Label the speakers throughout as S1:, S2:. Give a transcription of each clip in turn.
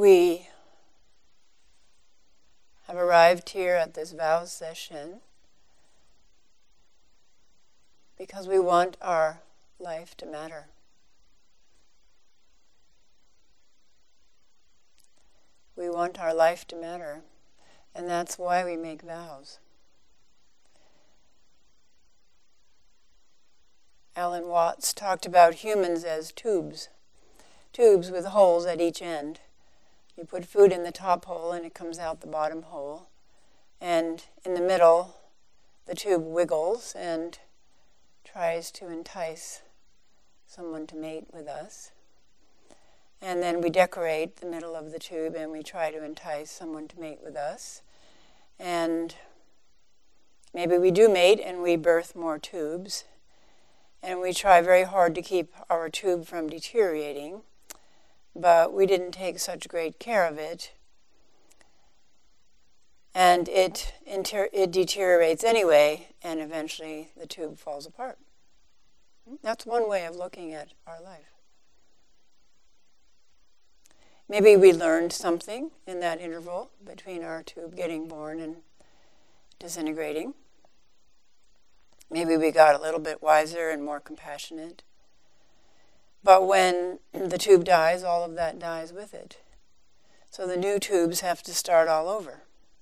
S1: We have arrived here at this vows session because we want our life to matter. We want our life to matter, and that's why we make vows. Alan Watts talked about humans as tubes with holes at each end. You put food in the top hole and it comes out the bottom hole. And in the middle, the tube wiggles and tries to entice someone to mate with us. And then we decorate the middle of the tube and we try to entice someone to mate with us. And maybe we do mate and we birth more tubes. And we try very hard to keep our tube from deteriorating, but we didn't take such great care of it. And it deteriorates anyway, and eventually the tube falls apart. That's one way of looking at our life. Maybe we learned something in that interval between our tube getting born and disintegrating. Maybe we got a little bit wiser and more compassionate. But when the tube dies, all of that dies with it. So the new tubes have to start all over.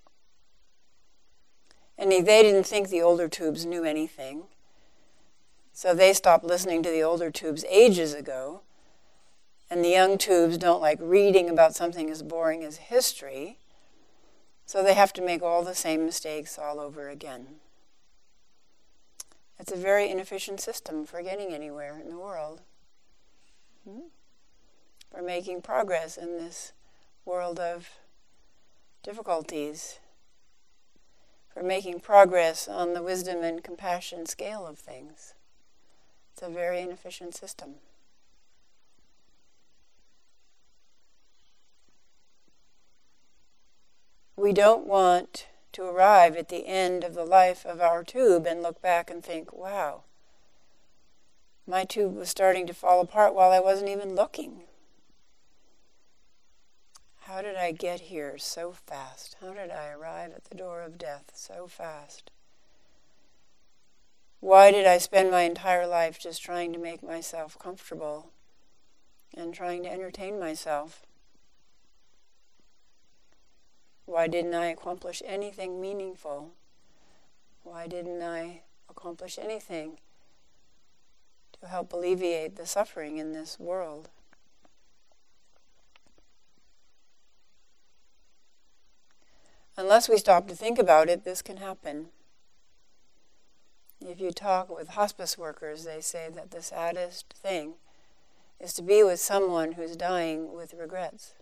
S1: And they didn't think the older tubes knew anything. So they stopped listening to the older tubes ages ago. And the young tubes don't like reading about something as boring as history. So they have to make all the same mistakes all over again. It's a very inefficient system for getting anywhere in the world. For making progress in this world of difficulties. For making progress on the wisdom and compassion scale of things. It's a very inefficient system. We don't want to arrive at the end of the life of our tube and look back and think, wow, my tube was starting to fall apart while I wasn't even looking. How did I get here so fast? How did I arrive at the door of death so fast? Why did I spend my entire life just trying to make myself comfortable and trying to entertain myself? Why didn't I accomplish anything meaningful? Why didn't I accomplish anything to help alleviate the suffering in this world? Unless we stop to think about it, this can happen. If you talk with hospice workers, they say that the saddest thing is to be with someone who's dying with regrets.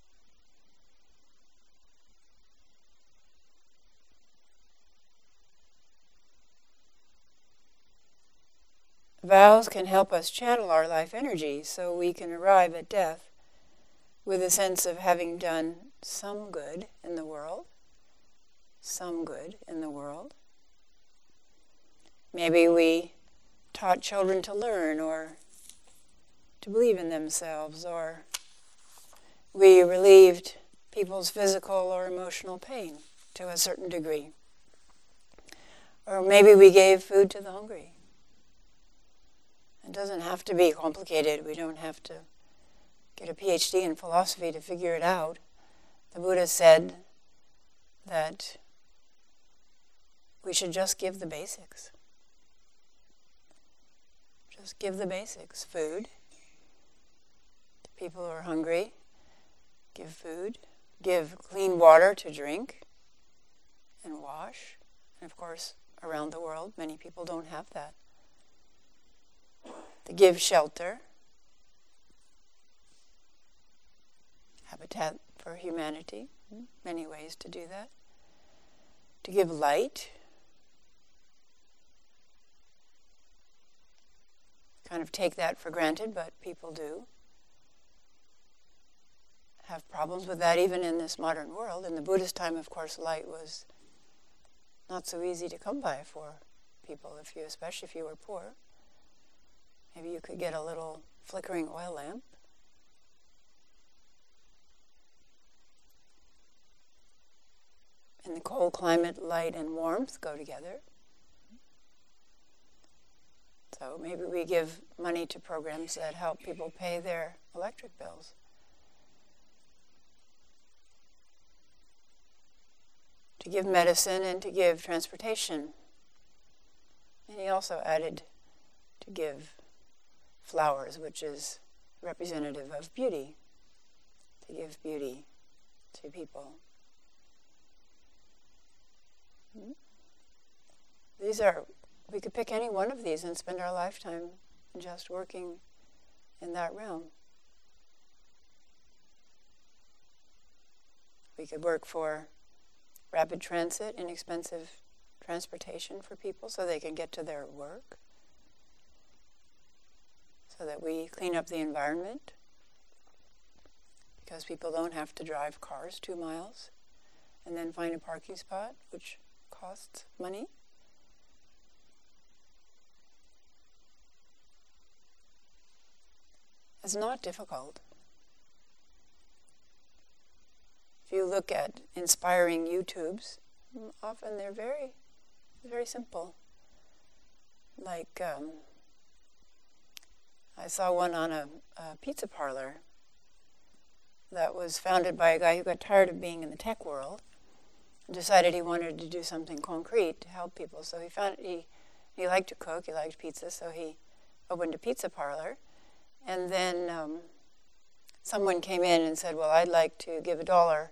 S1: Vows can help us channel our life energy so we can arrive at death with a sense of having done some good in the world. Some good in the world. Maybe we taught children to learn or to believe in themselves, or we relieved people's physical or emotional pain to a certain degree. Or maybe we gave food to the hungry. It doesn't have to be complicated. We don't have to get a PhD in philosophy to figure it out. The Buddha said that we should just give the basics. Just give the basics. Food to people who are hungry. Give food. Give clean water to drink and wash. And of course, around the world, many people don't have that. To give shelter, Habitat for Humanity, many ways to do that. To give light, kind of take that for granted, but people do have problems with that even in this modern world. In the Buddhist time, of course, light was not so easy to come by for people, especially if you were poor. Maybe you could get a little flickering oil lamp. cold climate, light and warmth go together. So maybe we give money to programs that help people pay their electric bills. To give medicine and to give transportation. And he also added to give flowers, which is representative of beauty, to give beauty to people. We could pick any one of these and spend our lifetime just working in that realm. We could work for rapid transit, inexpensive transportation for people so they can get to their work, so that we clean up the environment, because people don't have to drive cars 2 miles and then find a parking spot, which costs money. It's not difficult. If you look at inspiring YouTubes, often they're very, very simple. Like, I saw one on a pizza parlor that was founded by a guy who got tired of being in the tech world and decided he wanted to do something concrete to help people. So he liked to cook, he liked pizza, so he opened a pizza parlor. And then someone came in and said, well, I'd like to give $1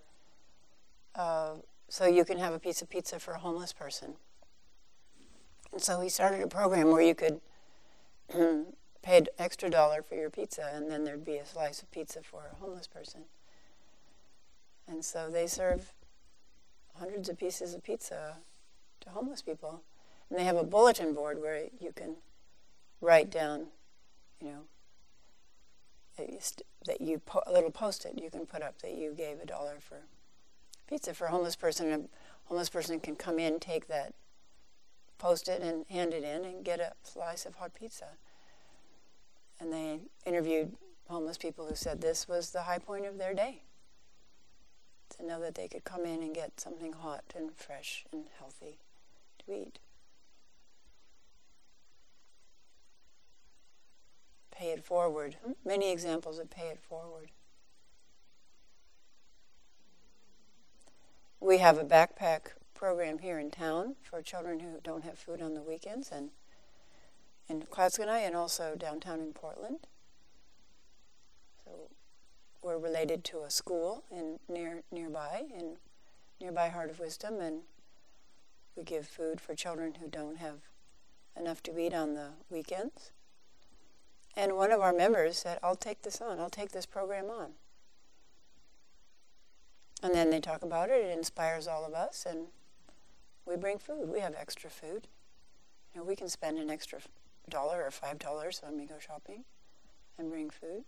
S1: so you can have a piece of pizza for a homeless person. And so he started a program where you could pay an extra $1 for your pizza, and then there'd be a slice of pizza for a homeless person. And so they serve hundreds of pieces of pizza to homeless people. And they have a bulletin board where you can write down, a little post-it you can put up that you gave $1 for pizza for a homeless person. And a homeless person can come in, take that post-it and hand it in and get a slice of hot pizza. And they interviewed homeless people who said this was the high point of their day, to know that they could come in and get something hot and fresh and healthy to eat. Pay it forward. Many examples of pay it forward. We have a backpack program here in town for children who don't have food on the weekends, and in Clatskanie and also downtown in Portland. So we're related to a school nearby Heart of Wisdom, and we give food for children who don't have enough to eat on the weekends. And one of our members said, I'll take this program on. And then they talk about it, it inspires all of us, and we bring food. We have extra food. We can spend an extra $1 or $5 when we go shopping and bring food.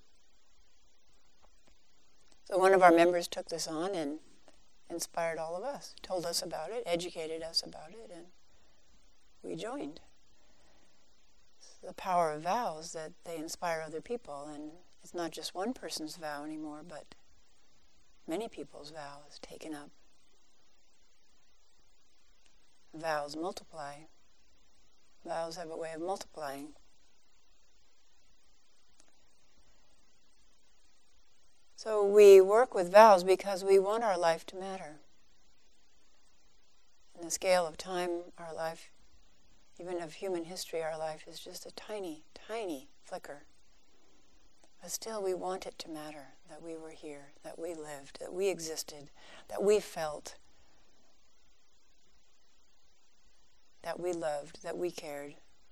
S1: So one of our members took this on and inspired all of us, told us about it, educated us about it, and we joined. It's the power of vows, that they inspire other people, and it's not just one person's vow anymore, but many people's vow is taken up. Vows multiply. Vows have a way of multiplying. So we work with vows because we want our life to matter. In the scale of time, our life, even of human history, our life is just a tiny, tiny flicker. But still we want it to matter, that we were here, that we lived, that we existed, that we felt, that we loved, that we cared.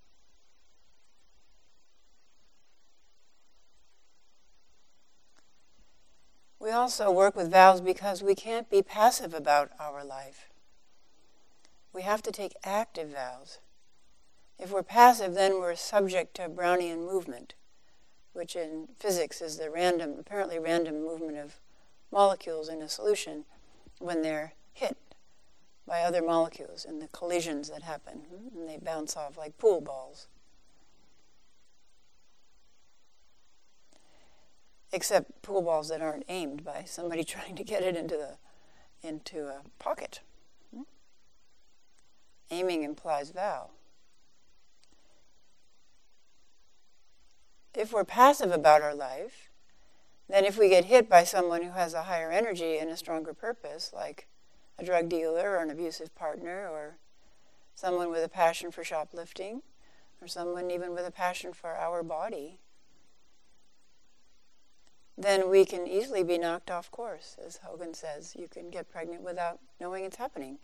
S1: We also work with vows because we can't be passive about our life. We have to take active vows. If we're passive, then we're subject to Brownian movement, which in physics is the apparently random movement of molecules in a solution when they're hit by other molecules and the collisions that happen, and they bounce off like pool balls. Except pool balls that aren't aimed by somebody trying to get it into a pocket. Aiming implies vow. If we're passive about our life, then if we get hit by someone who has a higher energy and a stronger purpose, like a drug dealer or an abusive partner, or someone with a passion for shoplifting, or someone even with a passion for our body, then we can easily be knocked off course. As Hogan says, you can get pregnant without knowing it's happening.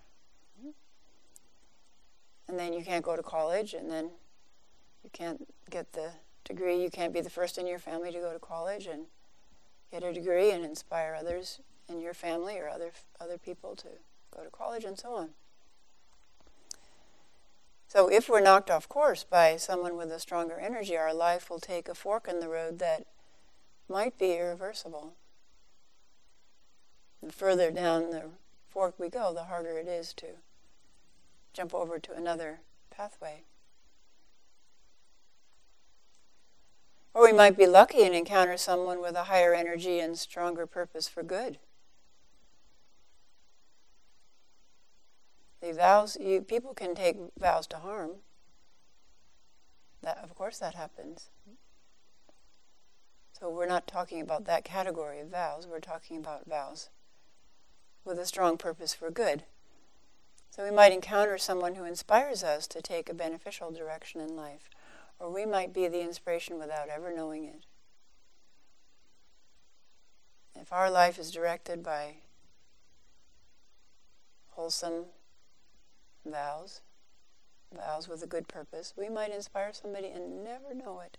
S1: And then you can't go to college, and then you can't get the degree. You can't be the first in your family to go to college and get a degree and inspire others in your family or other people to go to college and so on. So if we're knocked off course by someone with a stronger energy, our life will take a fork in the road that might be irreversible. The further down the fork we go, the harder it is to jump over to another pathway. Or we might be lucky and encounter someone with a higher energy and stronger purpose for good. The vows, people can take vows to harm. Of course that happens. So we're not talking about that category of vows. We're talking about vows with a strong purpose for good. So we might encounter someone who inspires us to take a beneficial direction in life. Or we might be the inspiration without ever knowing it. If our life is directed by wholesome vows with a good purpose, we might inspire somebody and never know it.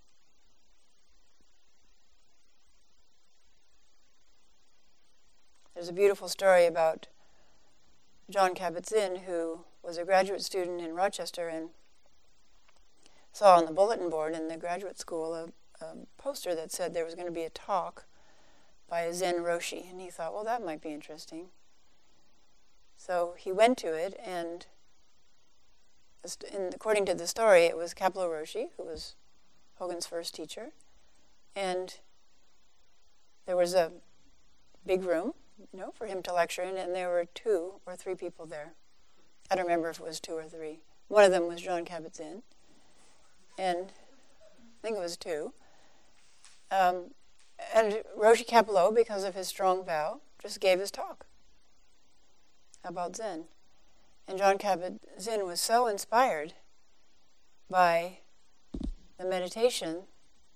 S1: There's a beautiful story about Jon Kabat-Zinn, who was a graduate student in Rochester and saw on the bulletin board in the graduate school a poster that said there was going to be a talk by a Zen Roshi, and he thought, well, that might be interesting. So he went to it, and according to the story, it was Kapleau Roshi, who was Hogan's first teacher, and there was a big room, for him to lecture in, and there were 2 or 3 people there. I don't remember if it was 2 or 3. One of them was Jon Kabat-Zinn, and I think it was 2. And Roshi Kapleau, because of his strong vow, just gave his talk about Zen. And Jon Kabat-Zinn was so inspired by the meditation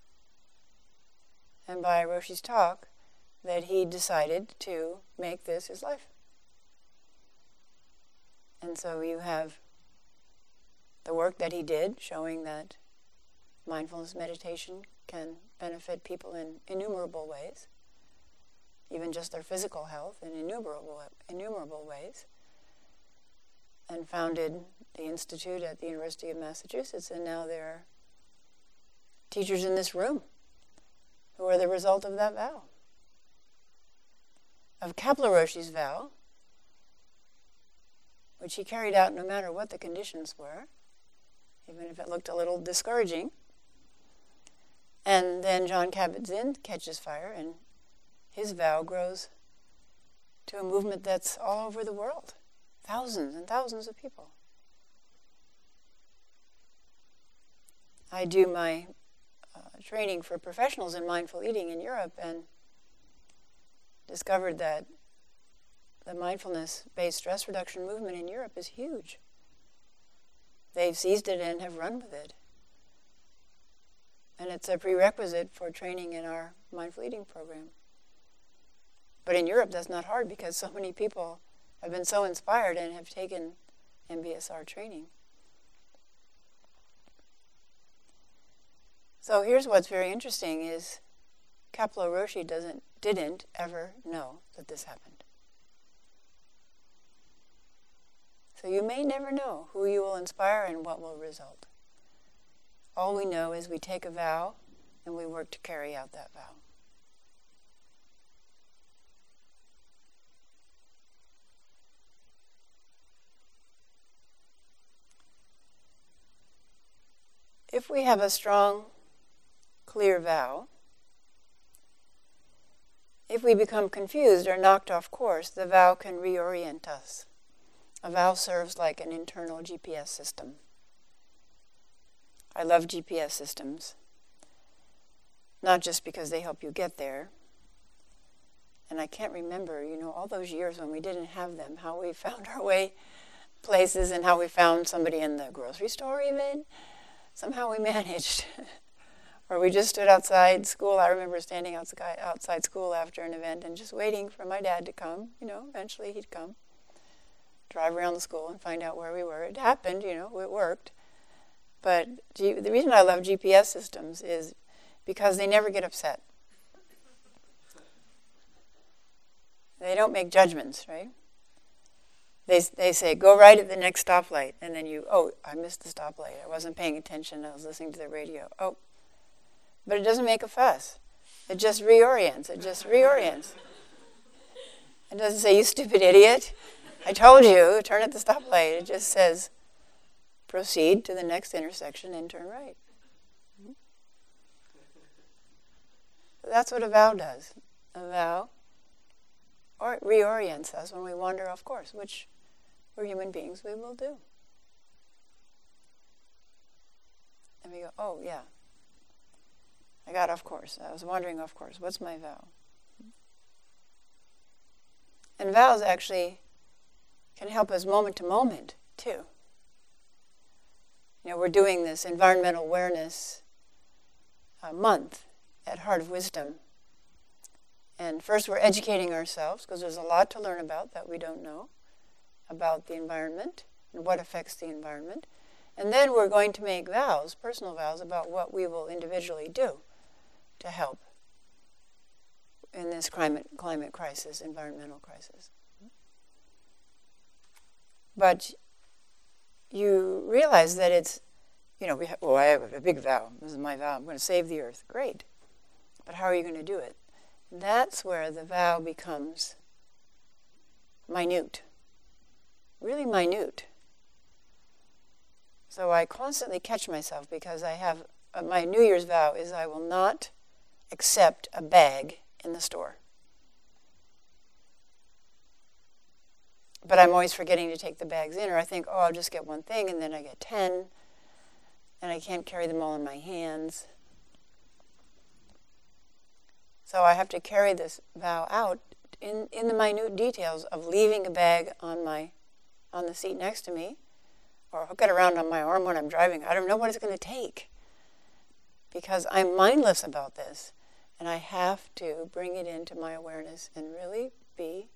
S1: and by Roshi's talk that he decided to make this his life. And so you have the work that he did showing that mindfulness meditation can benefit people in innumerable ways, even just their physical health in innumerable ways, and founded the Institute at the University of Massachusetts, and now there are teachers in this room who are the result of that vow. Of Kapleau Roshi's vow, which he carried out no matter what the conditions were, even if it looked a little discouraging. And then Jon Kabat-Zinn catches fire, and his vow grows to a movement that's all over the world. Thousands and thousands of people. I do my training for professionals in mindful eating in Europe, and discovered that the mindfulness-based stress reduction movement in Europe is huge. They've seized it and have run with it. And it's a prerequisite for training in our mindful eating program. But in Europe, that's not hard because so many people have been so inspired and have taken MBSR training. So here's what's very interesting is Kapleau Roshi didn't ever know that this happened. So you may never know who you will inspire and what will result. All we know is we take a vow and we work to carry out that vow. If we have a strong, clear vow, if we become confused or knocked off course, the vow can reorient us. A vow serves like an internal GPS system. I love GPS systems, not just because they help you get there. And I can't remember, all those years when we didn't have them, how we found our way places and how we found somebody in the grocery store even. Somehow we managed. Or we just stood outside school. I remember standing outside school after an event and just waiting for my dad to come. Eventually he'd come. Drive around the school and find out where we were. It happened, it worked. But the reason I love GPS systems is because they never get upset. They don't make judgments, right? They say, go right at the next stoplight. And then I missed the stoplight. I wasn't paying attention. I was listening to the radio. But it doesn't make a fuss. It just reorients. It doesn't say, you stupid idiot. I told you, turn at the stoplight. It just says, proceed to the next intersection and turn right. That's what a vow does. A vow reorients us when we wander off course, which we're human beings, we will do. And we go, oh yeah, I got off course. I was wandering off course. What's my vow? And vows actually can help us moment to moment, too. We're doing this environmental awareness month at Heart of Wisdom. And first we're educating ourselves, because there's a lot to learn about that we don't know about the environment and what affects the environment. And then we're going to make vows, personal vows, about what we will individually do to help in this climate crisis, environmental crisis. But you realize that it's, I have a big vow. This is my vow. I'm going to save the earth. Great. But how are you going to do it? That's where the vow becomes minute. Really minute. So I constantly catch myself because I have, my New Year's vow is I will not accept a bag in the store. But I'm always forgetting to take the bags in, or I think, I'll just get one thing, and then I get 10, and I can't carry them all in my hands. So I have to carry this vow out in the minute details of leaving a bag on the seat next to me, or hook it around on my arm when I'm driving. I don't know what it's going to take, because I'm mindless about this, and I have to bring it into my awareness and really be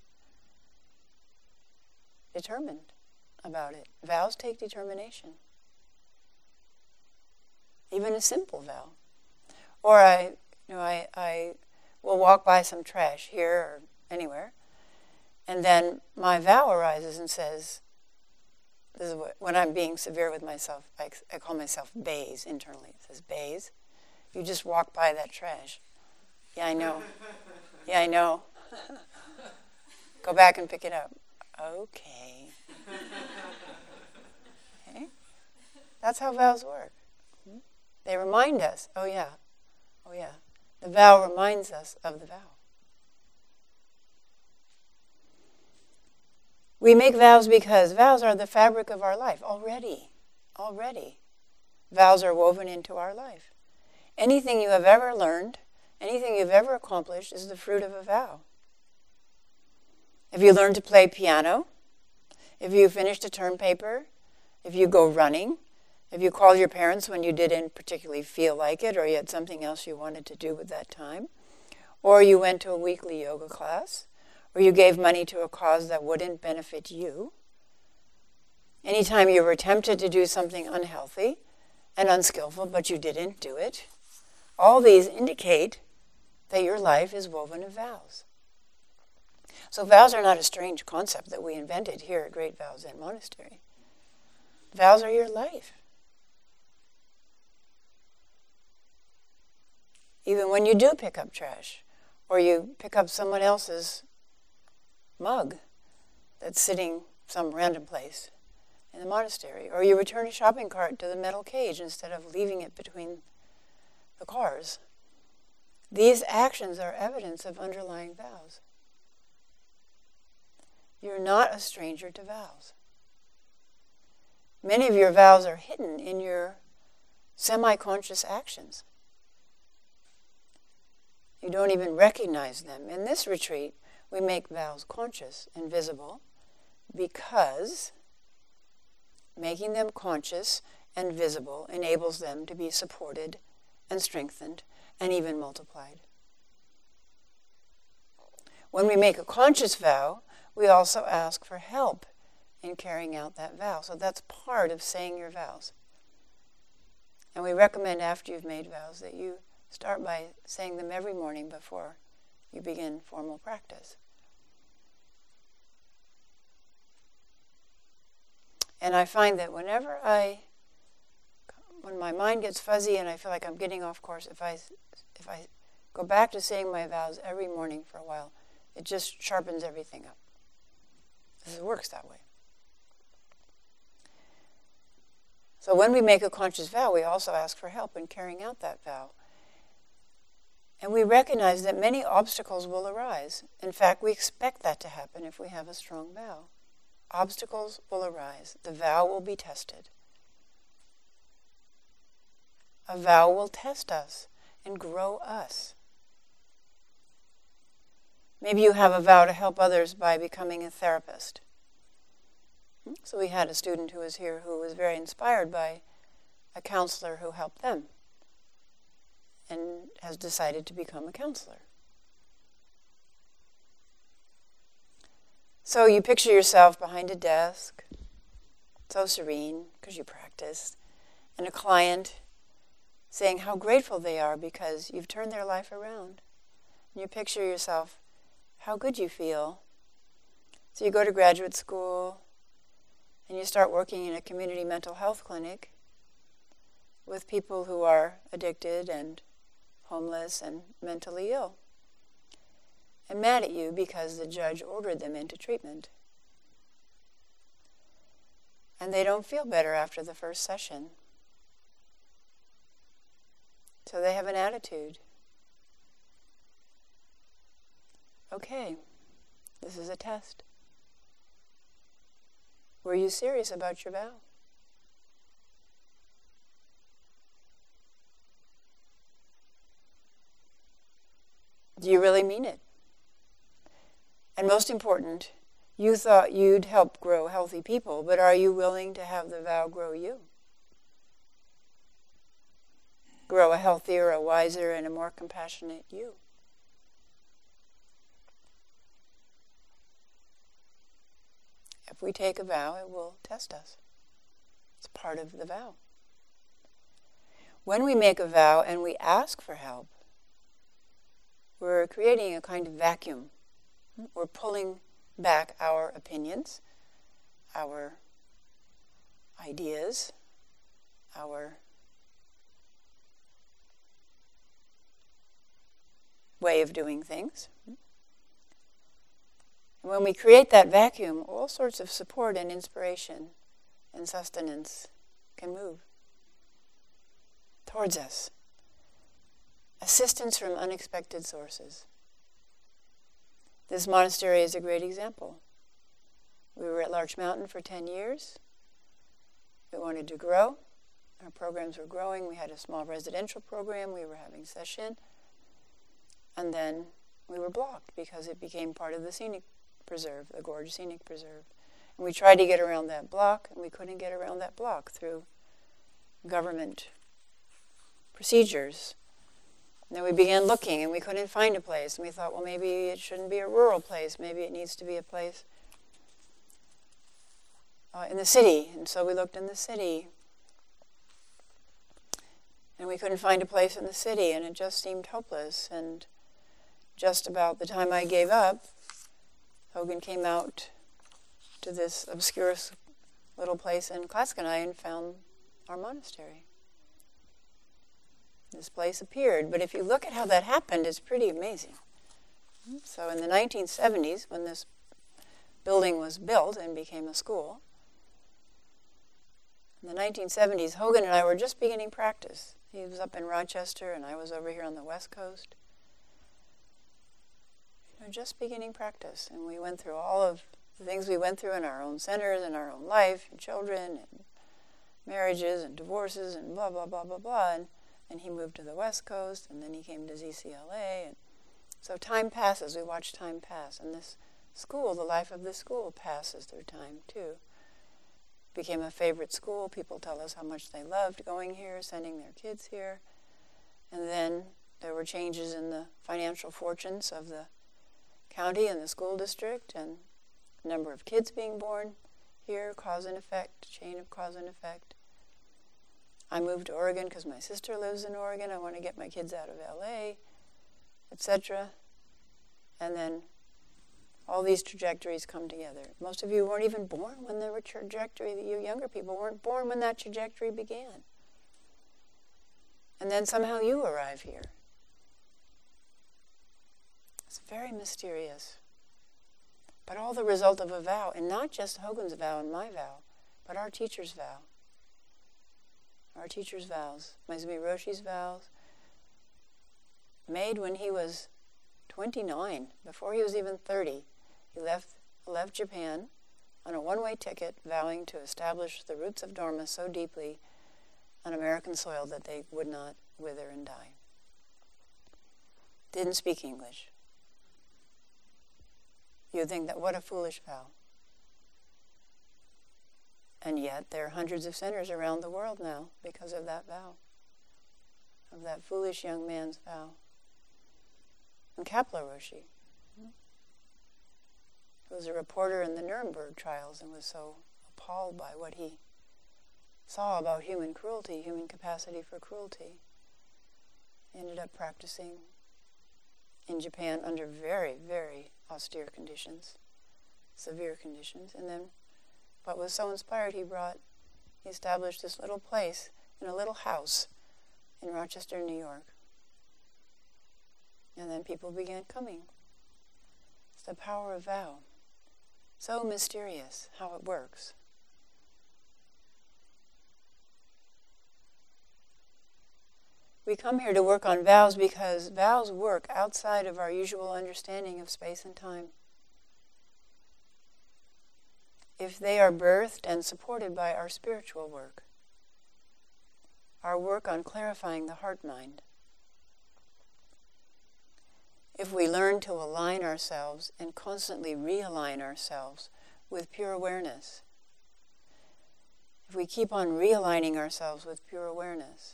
S1: determined about it. Vows take determination. Even a simple vow. Or I will walk by some trash here or anywhere, and then my vow arises and says, this is when I'm being severe with myself, I call myself Baze internally. It says, Baze, you just walk by that trash. Yeah, I know. Yeah, I know. Go back and pick it up. Okay. Okay? That's how vows work. They remind us, oh yeah. The vow reminds us of the vow. We make vows because vows are the fabric of our life already. Vows are woven into our life. Anything you have ever learned, anything you've ever accomplished is the fruit of a vow. If you learn to play piano, if you finished a term paper, if you go running, if you called your parents when you didn't particularly feel like it, or you had something else you wanted to do with that time, or you went to a weekly yoga class, or you gave money to a cause that wouldn't benefit you, anytime you were tempted to do something unhealthy and unskillful, but you didn't do it, all these indicate that your life is woven of vows. So vows are not a strange concept that we invented here at Great Vow Zen Monastery. Vows are your life. Even when you do pick up trash, or you pick up someone else's mug that's sitting some random place in the monastery, or you return a shopping cart to the metal cage instead of leaving it between the cars. These actions are evidence of underlying vows. You're not a stranger to vows. Many of your vows are hidden in your semi-conscious actions. You don't even recognize them. In this retreat, we make vows conscious and visible because making them conscious and visible enables them to be supported and strengthened and even multiplied. When we make a conscious vow, we also ask for help in carrying out that vow. So that's part of saying your vows. And we recommend after you've made vows that you start by saying them every morning before you begin formal practice. And I find that when my mind gets fuzzy and I feel like I'm getting off course, if I go back to saying my vows every morning for a while, it just sharpens everything up. It works that way. So when we make a conscious vow, we also ask for help in carrying out that vow. And we recognize that many obstacles will arise. In fact, we expect that to happen if we have a strong vow. Obstacles will arise. The vow will be tested. A vow will test us and grow us. Maybe you have a vow to help others by becoming a therapist. So we had a student who was here who was very inspired by a counselor who helped them and has decided to become a counselor. So you picture yourself behind a desk, so serene because you practiced, and a client saying how grateful they are because you've turned their life around. And you picture yourself how good you feel. So you go to graduate school and you start working in a community mental health clinic with people who are addicted and homeless and mentally ill, and mad at you because the judge ordered them into treatment. And they don't feel better after the first session. So they have an attitude. Okay, this is a test. Were you serious about your vow? Do you really mean it? And most important, you thought you'd help grow healthy people, but are you willing to have the vow grow you? Grow a healthier, a wiser, and a more compassionate you. If we take a vow, it will test us. It's part of the vow. When we make a vow and we ask for help, we're creating a kind of vacuum. We're pulling back our opinions, our ideas, our way of doing things. And when we create that vacuum, all sorts of support and inspiration and sustenance can move towards us. Assistance from unexpected sources. This monastery is a great example. We were at Larch Mountain for 10 years. We wanted to grow. Our programs were growing. We had a small residential program. We were having session. And then we were blocked because it became part of the scenic preserve, the Gorge Scenic Preserve. And we tried to get around that block, and we couldn't get around that block through government procedures. And then we began looking, and we couldn't find a place. And we thought, well, maybe it shouldn't be a rural place. Maybe it needs to be a place in the city. And so we looked in the city. And we couldn't find a place in the city, and it just seemed hopeless. And just about the time I gave up, Hogan came out to this obscure little place in Claskenai and found our monastery. This place appeared, but if you look at how that happened, it's pretty amazing. So in the 1970s, when this building was built and became a school, in the 1970s, Hogan and I were just beginning practice. He was up in Rochester, and I was over here on the West Coast. Just beginning practice, and we went through all of the things we went through in our own centers, in our own life, and children, and marriages and divorces and blah, blah, blah, blah, blah. And he moved to the West Coast, and then he came to ZCLA. And so time passes. We watch time pass. And this school, the life of this school, passes through time, too. Became a favorite school. People tell us how much they loved going here, sending their kids here. And then there were changes in the financial fortunes of the county and the school district, and the number of kids being born here, cause and effect, chain of cause and effect. I moved to Oregon because my sister lives in Oregon. I want to get my kids out of LA, etc. And then all these trajectories come together. Most of you weren't even born when there were trajectory. You younger people weren't born when that trajectory began. And then somehow you arrive here. It's very mysterious. But all the result of a vow, and not just Hogan's vow and my vow, but our teacher's vow. Our teacher's vows, Maezumi Roshi's vows, made when he was 29, before he was even 30. He left Japan on a one-way ticket, vowing to establish the roots of Dharma so deeply on American soil that they would not wither and die. Didn't speak English. You'd think that what a foolish vow. And yet there are hundreds of centers around the world now because of that vow, of that foolish young man's vow. And Kapla Roshi, who was a reporter in the Nuremberg trials and was so appalled by what he saw about human cruelty, human capacity for cruelty, ended up practicing in Japan under very, very austere conditions, severe conditions, and then but was so inspired he established this little place in a little house in Rochester, New York. And then people began coming. It's the power of vow. So mysterious how it works. We come here to work on vows because vows work outside of our usual understanding of space and time. If they are birthed and supported by our spiritual work, our work on clarifying the heart-mind. If we learn to align ourselves and constantly realign ourselves with pure awareness, if we keep on realigning ourselves with pure awareness,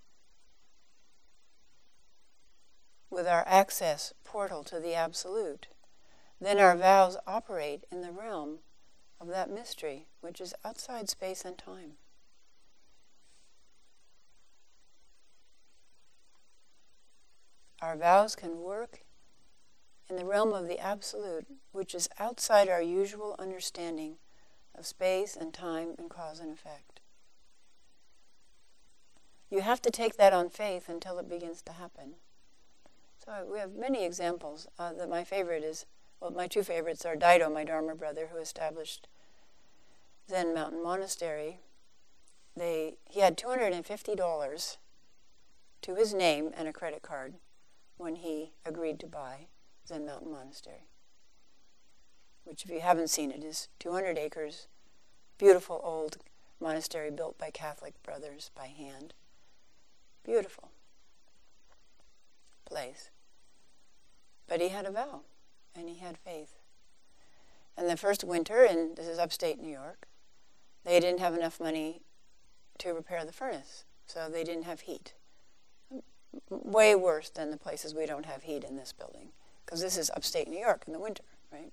S1: with our access portal to the Absolute, then our vows operate in the realm of that mystery, which is outside space and time. Our vows can work in the realm of the Absolute, which is outside our usual understanding of space and time and cause and effect. You have to take that on faith until it begins to happen. So we have many examples. My favorite is, well, my two favorites are Daido, my Dharma brother, who established Zen Mountain Monastery. He had $250 to his name and a credit card when he agreed to buy Zen Mountain Monastery, which, if you haven't seen it, is 200 acres, beautiful old monastery built by Catholic brothers by hand. Beautiful place. But he had a vow, and he had faith. And the first winter, and this is upstate New York, they didn't have enough money to repair the furnace, so they didn't have heat. Way worse than the places we don't have heat in this building, because this is upstate New York in the winter, right?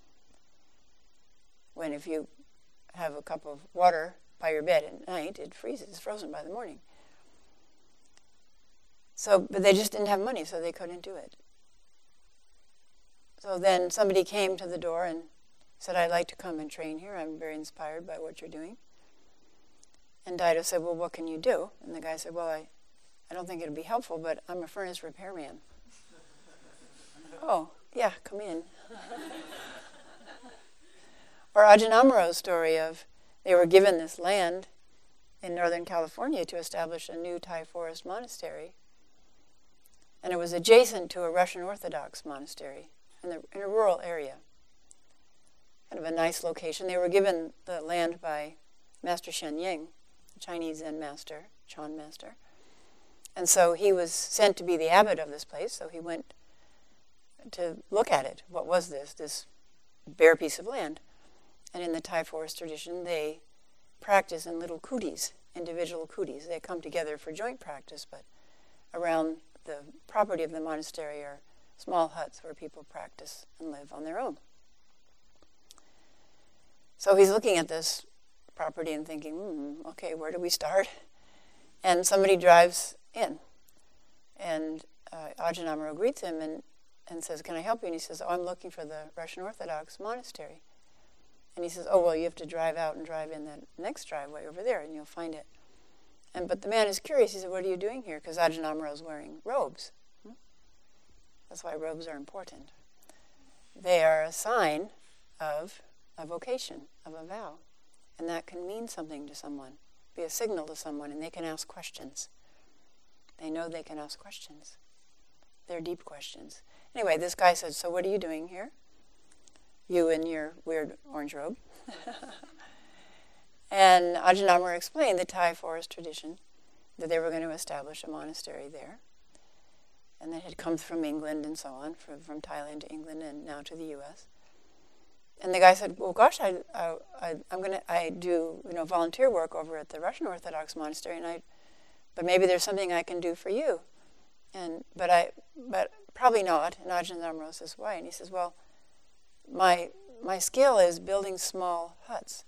S1: When if you have a cup of water by your bed at night, it freezes, it's frozen by the morning. So, but they just didn't have money, so they couldn't do it. So then somebody came to the door and said, I'd like to come and train here. I'm very inspired by what you're doing. And Daido said, well, what can you do? And the guy said, well, I don't think it'd be helpful, but I'm a furnace repairman. Oh, yeah, come in. Or Ajahn Amaro's story of they were given this land in Northern California to establish a new Thai forest monastery. And it was adjacent to a Russian Orthodox monastery in a rural area. Kind of a nice location. They were given the land by Master Shen Ying, Chinese Zen master, Chan master. And so he was sent to be the abbot of this place, so he went to look at it. What was this bare piece of land? And in the Thai forest tradition, they practice in little kutis, individual kutis. They come together for joint practice, but around the property of the monastery are small huts where people practice and live on their own. So he's looking at this property and thinking, okay, where do we start? And somebody drives in, and Ajahn Amaro greets him and says, can I help you? And he says, I'm looking for the Russian Orthodox monastery. And he says, well, you have to drive out and drive in that next driveway over there, and you'll find it. But the man is curious. He said, what are you doing here? Because Ajahn Amaro is wearing robes. That's why robes are important. They are a sign of a vocation, of a vow. And that can mean something to someone, be a signal to someone, and they can ask questions. They know they can ask questions. They're deep questions. Anyway, this guy said, so what are you doing here? You in your weird orange robe. And Ajahn Amaro explained the Thai forest tradition, that they were going to establish a monastery there. And that had come from England and so on, from Thailand to England and now to the U.S. And the guy said, well, gosh, I do volunteer work over at the Russian Orthodox monastery, but maybe there's something I can do for you. But probably not. And Ajahn Amaro says, why? And he says, well, my skill is building small huts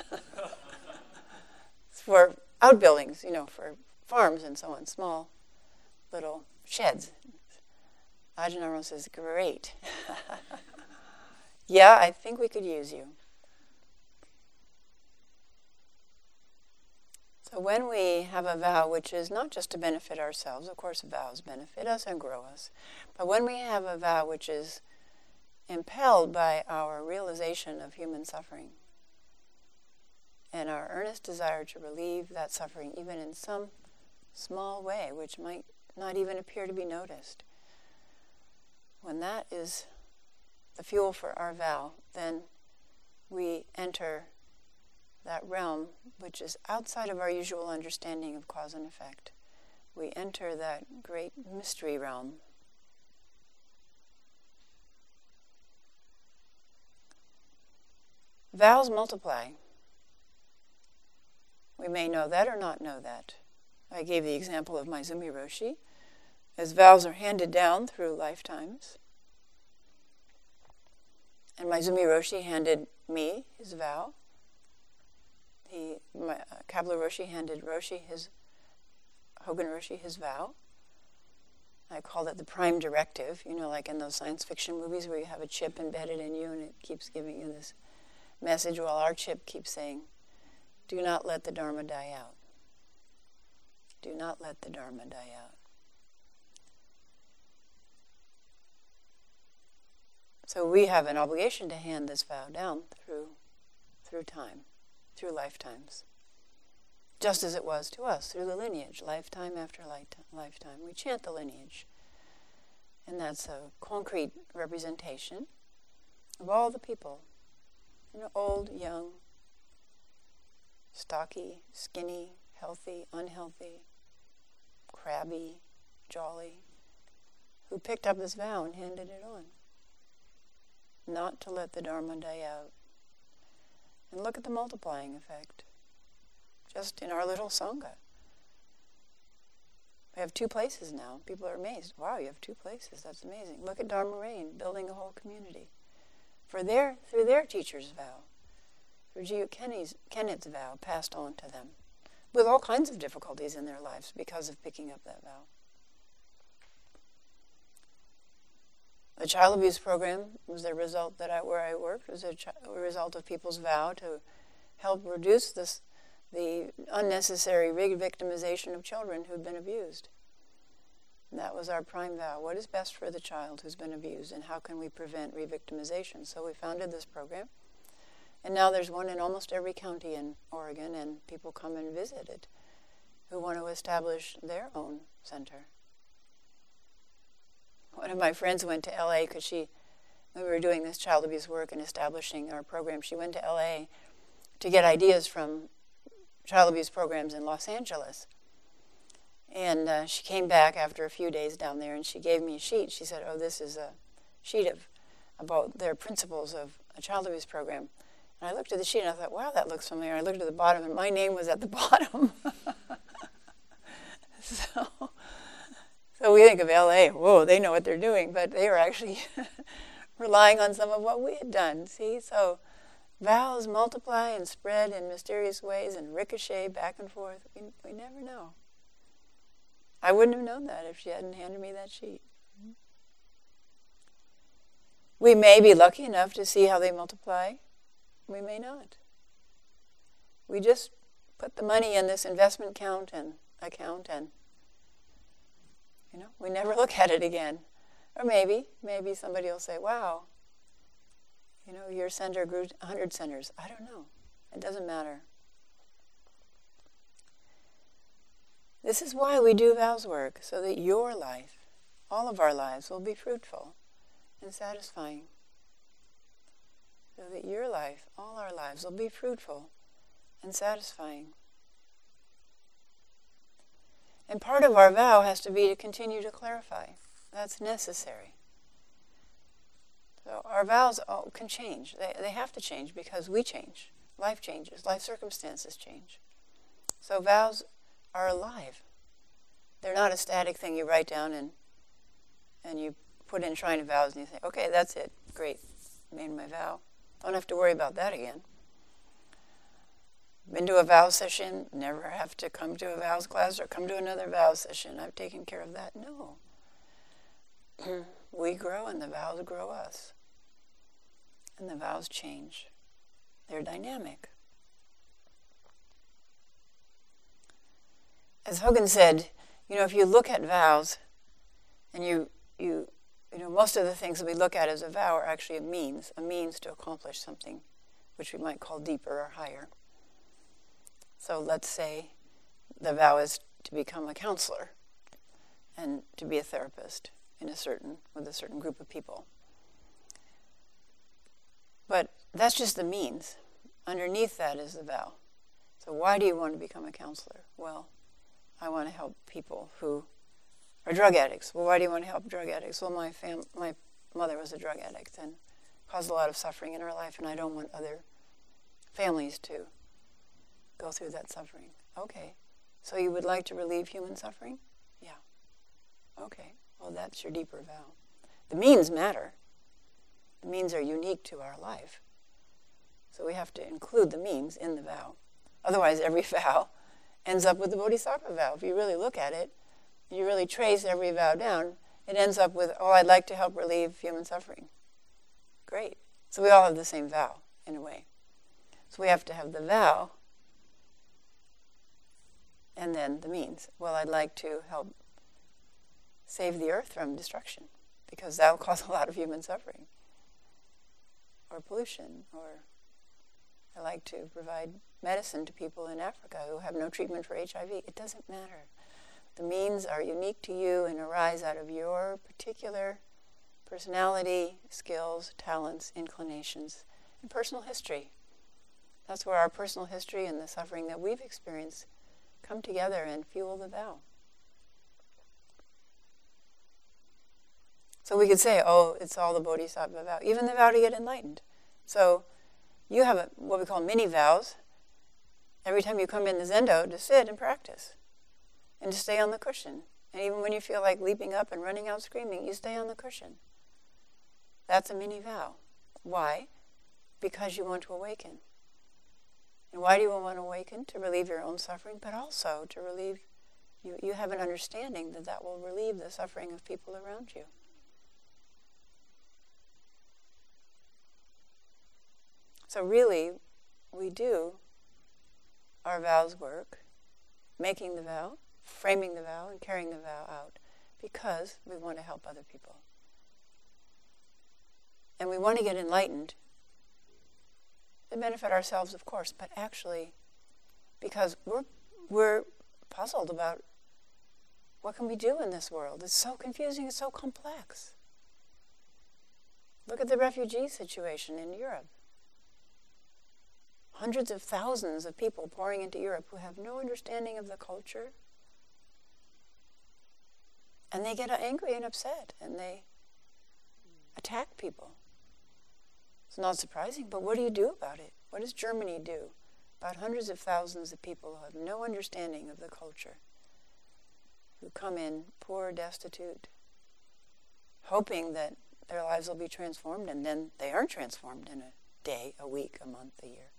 S1: for outbuildings, for farms and so on, small little sheds. Ajahn Amaro says, great. Yeah, I think we could use you. So when we have a vow, which is not just to benefit ourselves, of course vows benefit us and grow us, but when we have a vow which is impelled by our realization of human suffering and our earnest desire to relieve that suffering, even in some small way, which might not even appear to be noticed, when that is the fuel for our vow, then we enter that realm which is outside of our usual understanding of cause and effect. We enter that great mystery realm. Vows multiply. We may know that or not know that. I gave the example of Maezumi Roshi. As vows are handed down through lifetimes, and Maezumi Roshi handed me his vow. Kabla Roshi handed Hogen Roshi his vow. I call it the prime directive, like in those science fiction movies where you have a chip embedded in you and it keeps giving you this message, while our chip keeps saying, do not let the Dharma die out. Do not let the Dharma die out. So we have an obligation to hand this vow down through time, through lifetimes. Just as it was to us, through the lineage, lifetime after lifetime. We chant the lineage. And that's a concrete representation of all the people. Old, young, stocky, skinny, healthy, unhealthy, crabby, jolly, who picked up this vow and handed it on. Not to let the Dharma die out. And look at the multiplying effect. Just in our little Sangha. We have 2 places now. People are amazed. Wow, you have 2 places. That's amazing. Look at Dharma Rain, building a whole community. Through their teacher's vow. Through G.U. Kenneth's vow passed on to them. With all kinds of difficulties in their lives because of picking up that vow. The child abuse program was the result where I worked, was a result of people's vow to help reduce the unnecessary re-victimization of children who've been abused. And that was our prime vow. What is best for the child who's been abused, and how can we prevent re-victimization? So we founded this program. And now there's one in almost every county in Oregon, and people come and visit it who want to establish their own center. One of my friends went to L.A. because when we were doing this child abuse work and establishing our program, she went to L.A. to get ideas from child abuse programs in Los Angeles. And she came back after a few days down there, and she gave me a sheet. She said, "Oh, this is a sheet about their principles of a child abuse program." And I looked at the sheet and I thought, wow, that looks familiar. I looked at the bottom and my name was at the bottom. So we think of LA, whoa, they know what they're doing, but they were actually relying on some of what we had done. See, so vows multiply and spread in mysterious ways and ricochet back and forth. We never know. I wouldn't have known that if she hadn't handed me that sheet. We may be lucky enough to see how they multiply. We may not. We just put the money in this investment account and we never look at it again. Or maybe somebody will say, wow, your center grew 100 centers. I don't know. It doesn't matter. This is why we do vows work, so that your life, all of our lives, will be fruitful and satisfying. So that your life, all our lives, will be fruitful and satisfying. And part of our vow has to be to continue to clarify. That's necessary. So our vows can change. They have to change because we change. Life changes. Life circumstances change. So vows are alive. They're not a static thing you write down and you put in Shrine of Vows and you say, okay, that's it. Great. Made my vow. Don't have to worry about that again. Been to a vow session, never have to come to a vows class or come to another vow session. I've taken care of that. No. We grow and the vows grow us. And the vows change. They're dynamic. As Hogan said, if you look at vows and you most of the things that we look at as a vow are actually a means to accomplish something, which we might call deeper or higher. So let's say the vow is to become a counselor and to be a therapist with a certain group of people. But that's just the means. Underneath that is the vow. So why do you want to become a counselor? Well, I want to help people who are drug addicts. Well, why do you want to help drug addicts? Well, my mother was a drug addict and caused a lot of suffering in her life, and I don't want other families to go through that suffering. Okay. So you would like to relieve human suffering? Yeah. Okay. Well, that's your deeper vow. The means matter. The means are unique to our life. So we have to include the means in the vow. Otherwise, every vow ends up with the Bodhisattva vow. If you really look at it, you really trace every vow down, it ends up with, I'd like to help relieve human suffering. Great. So we all have the same vow, in a way. So we have to have the vow and then the means. Well, I'd like to help save the earth from destruction, because that will cause a lot of human suffering. Or pollution, or I like to provide medicine to people in Africa who have no treatment for HIV. It doesn't matter. The means are unique to you and arise out of your particular personality, skills, talents, inclinations, and personal history. That's where our personal history and the suffering that we've experienced come together and fuel the vow. So we could say, it's all the Bodhisattva vow, even the vow to get enlightened. So you have what we call mini vows every time you come in the Zendo to sit and practice and to stay on the cushion. And even when you feel like leaping up and running out screaming, you stay on the cushion. That's a mini vow. Why? Because you want to awaken. And why do you want to awaken? To relieve your own suffering, but also to relieve, you have an understanding that will relieve the suffering of people around you. So really, we do our vows work, making the vow, framing the vow, and carrying the vow out, because we want to help other people. And we want to get enlightened to benefit ourselves, of course, but actually because we're puzzled about what can we do in this world. It's so confusing, it's so complex. Look at the refugee situation in Europe. hundreds of thousands of people pouring into Europe who have no understanding of the culture. And they get angry and upset, and they attack people. It's not surprising, but what do you do about it? What does Germany do about hundreds of thousands of people who have no understanding of the culture, who come in poor, destitute, hoping that their lives will be transformed, and then they aren't transformed in a day, a week, a month, a year?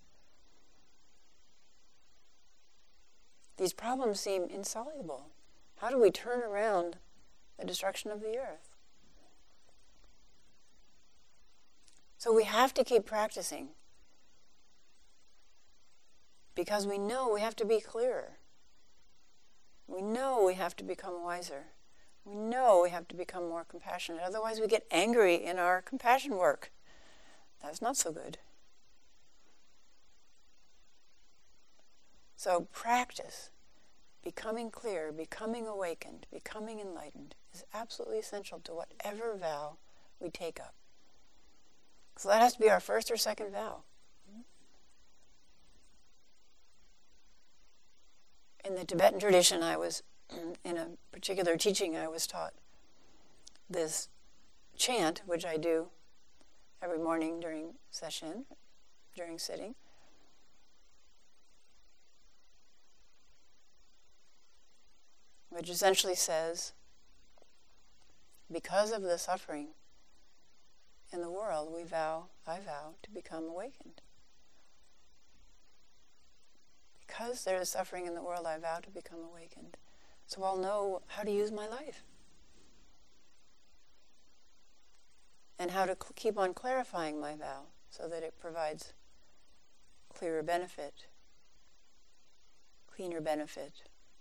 S1: These problems seem insoluble. How do we turn around the destruction of the earth? So we have to keep practicing, because we know we have to be clearer. We know we have to become wiser. We know we have to become more compassionate. Otherwise we get angry in our compassion work. That's not so good. So practice, becoming clear, becoming awakened, becoming enlightened, is absolutely essential to whatever vow we take up. So that has to be our first or second vow. In the Tibetan tradition, I was, in a particular teaching, I was taught this chant, which I do every morning during session, during sitting. Which essentially says, because of the suffering in the world, I vow to become awakened. Because there is suffering in the world, I vow to become awakened. So I'll know how to use my life. And how to keep on clarifying my vow so that it provides clearer benefit, cleaner benefit.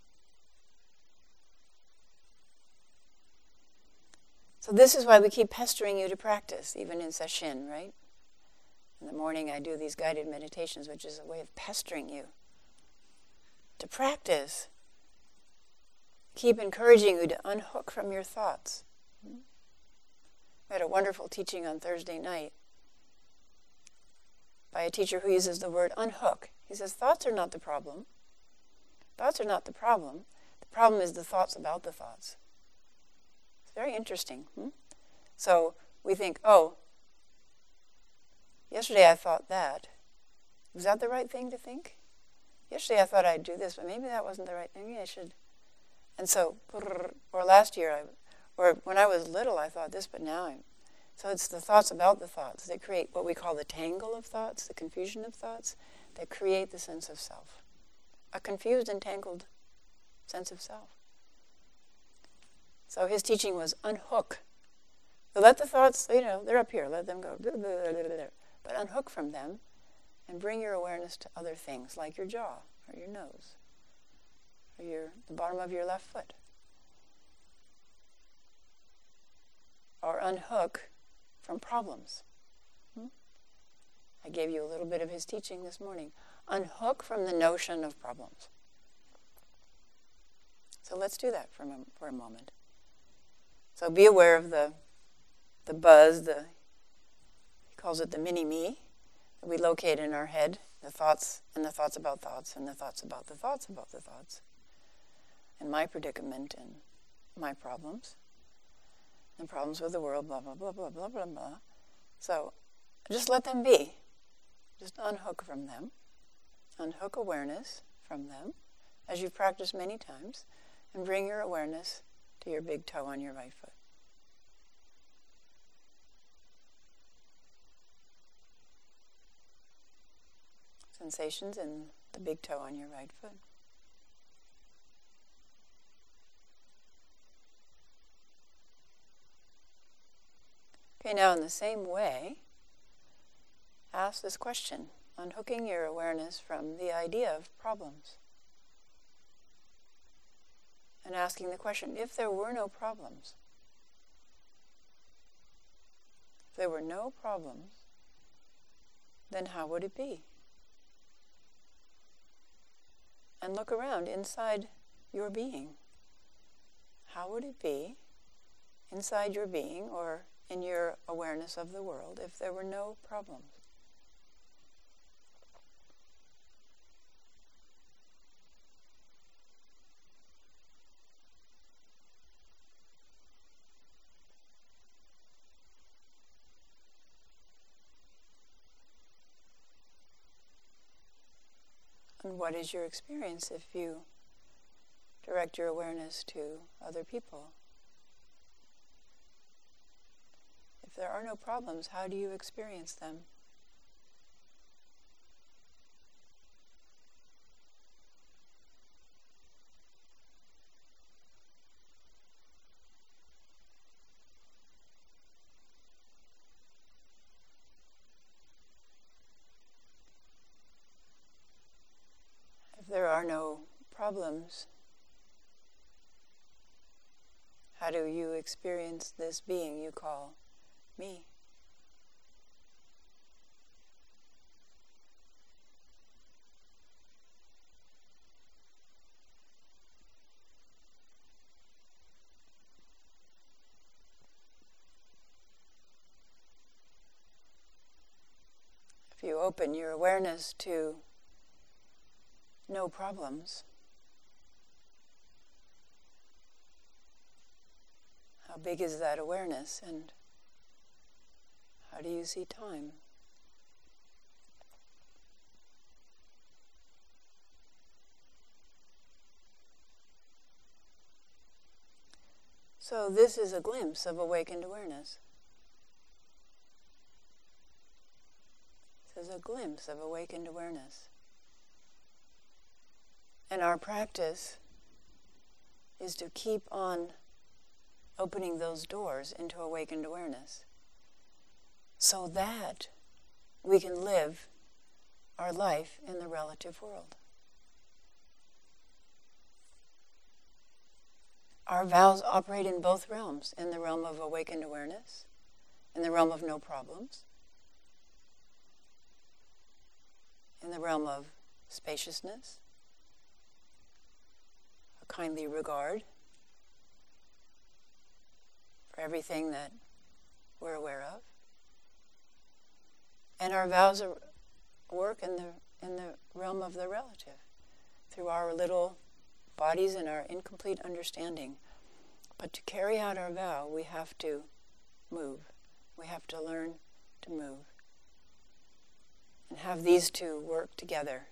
S1: So this is why we keep pestering you to practice, even in sesshin, right? In the morning I do these guided meditations, which is a way of pestering you to practice. Keep encouraging you to unhook from your thoughts. We had a wonderful teaching on Thursday night by a teacher who uses the word unhook. He says, thoughts are not the problem. Thoughts are not the problem. The problem is the thoughts about the thoughts. Very interesting. So we think, oh, yesterday I thought that. Was that the right thing to think? Yesterday I thought I'd do this, but maybe that wasn't the right thing. Maybe I should. And so, or last year, or when I was little, I thought this, but now I'm. So it's the thoughts about the thoughts that create what we call the tangle of thoughts, the confusion of thoughts, that create the sense of self. A confused and tangled sense of self. So his teaching was unhook. So let the thoughts, they're up here, let them go. But unhook from them and bring your awareness to other things, like your jaw, or your nose, or the bottom of your left foot. Or unhook from problems. I gave you a little bit of his teaching this morning. Unhook from the notion of problems. So let's do that for a moment. So be aware of the buzz, he calls it the mini-me, that we locate in our head, the thoughts and the thoughts about thoughts and the thoughts about the thoughts about the thoughts, and my predicament and my problems, and problems with the world, blah, blah, blah, blah, blah, blah, blah. So just let them be. Just unhook from them. Unhook awareness from them, as you've practiced many times, and bring your awareness to your big toe on your right foot. Sensations in the big toe on your right foot. Okay, now in the same way, ask this question, unhooking your awareness from the idea of problems. And asking the question, if there were no problems, then how would it be? And look around inside your being. How would it be inside your being or in your awareness of the world if there were no problems? And what is your experience if you direct your awareness to other people? If there are no problems, how do you experience them? If there are no problems, how do you experience this being you call me? If you open your awareness to no problems, how big is that awareness, and how do you see time? So this is a glimpse of awakened awareness. This is a glimpse of awakened awareness. And our practice is to keep on opening those doors into awakened awareness so that we can live our life in the relative world. Our vows operate in both realms, in the realm of awakened awareness, in the realm of no problems, in the realm of spaciousness, a kindly regard for everything that we're aware of. And our vows work in the realm of the relative, through our little bodies and our incomplete understanding. But to carry out our vow, we have to move. We have to learn to move. And have these two work together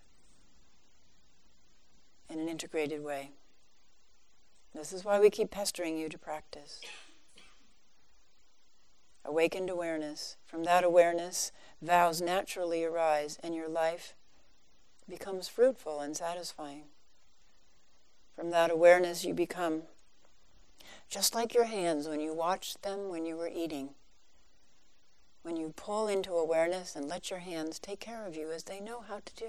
S1: in an integrated way. This is why we keep pestering you to practice. Awakened awareness. From that awareness, vows naturally arise and your life becomes fruitful and satisfying. From that awareness, you become just like your hands when you watched them when you were eating. When you pull into awareness and let your hands take care of you as they know how to do.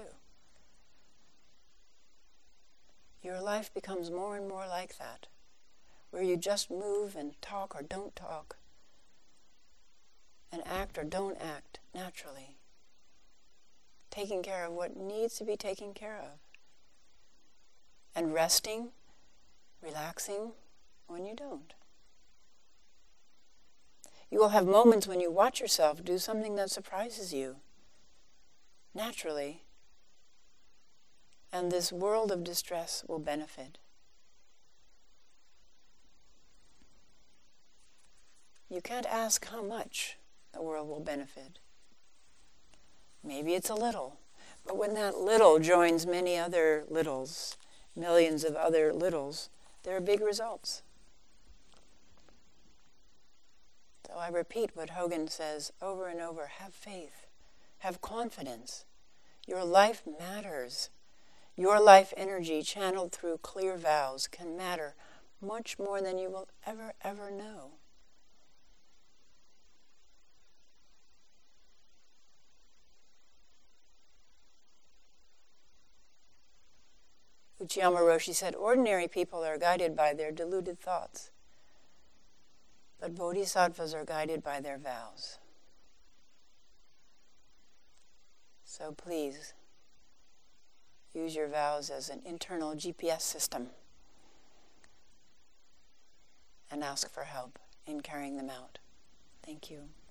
S1: Your life becomes more and more like that, where you just move and talk or don't talk, and act or don't act naturally, taking care of what needs to be taken care of, and resting, relaxing when you don't. You will have moments when you watch yourself do something that surprises you, naturally, and this world of distress will benefit. You can't ask how much the world will benefit. Maybe it's a little, but when that little joins many other littles, millions of other littles, there are big results. So I repeat what Hogan says over and over: have faith, have confidence. Your life matters. Your life energy channeled through clear vows can matter much more than you will ever know. Uchiyama Roshi said, ordinary people are guided by their deluded thoughts, but bodhisattvas are guided by their vows. So please, use your vows as an internal GPS system and ask for help in carrying them out. Thank you.